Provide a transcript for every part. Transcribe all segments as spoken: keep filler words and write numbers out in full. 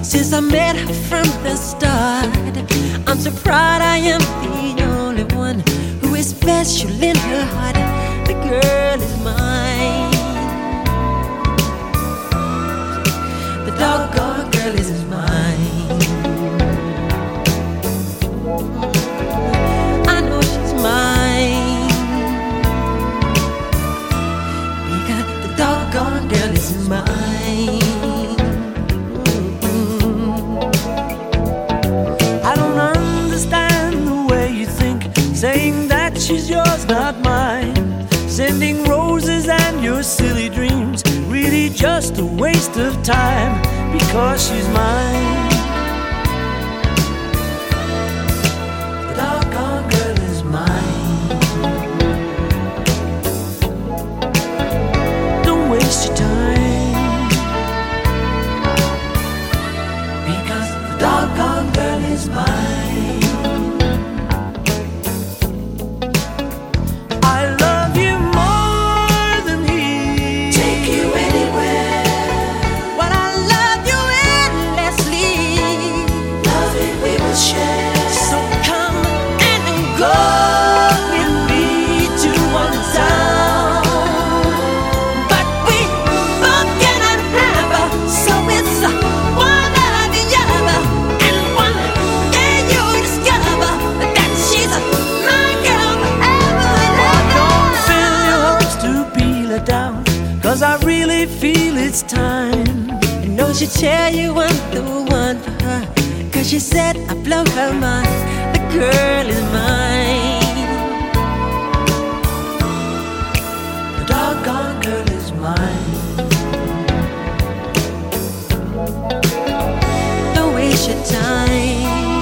since I met her from the start. I'm so proud I am the only one who is special in her heart. The girl is mine. The doggone girl is mine. I know she's mine, because the doggone girl is mine. I don't understand the way you think, saying that she's yours, not mine. Sending roses and your silly dreams, really just a waste of time, because she's mine. The doggone girl is mine. Don't waste your time, because the doggone girl is mine. Cause I really feel it's time. I know she'll tell you I'm the one for her, cause she said I blow her mind. The girl is mine. The doggone girl is mine. Don't waste your time,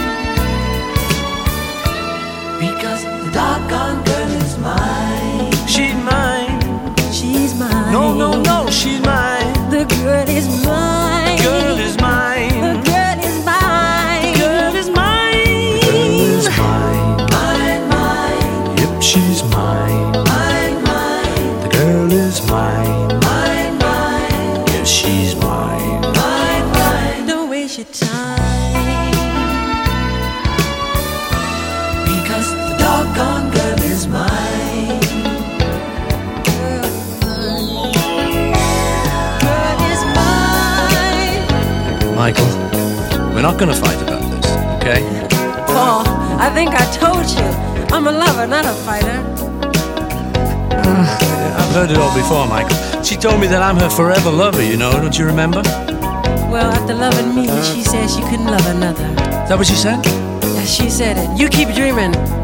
because the doggone girl is mine. She's mine. She's mine. No, no, no, she's mine. The girl is mine. Girl is mine. The girl is mine. Girl is mine. Girl is mine. Mine, mine. Yep, she's mine. Mine, mine. The girl is mine. Mine, mine. Yes, she's mine. Mine, mine. Don't waste your time, because the doggone girl is mine. Michael, we're not gonna fight about this, okay? Paul, I think I told you, I'm a lover, not a fighter. Uh, I've heard it all before, Michael. She told me that I'm her forever lover, you know, don't you remember? Well, after loving me, she said she couldn't love another. Is that what she said? Yeah, she said it. You keep dreaming.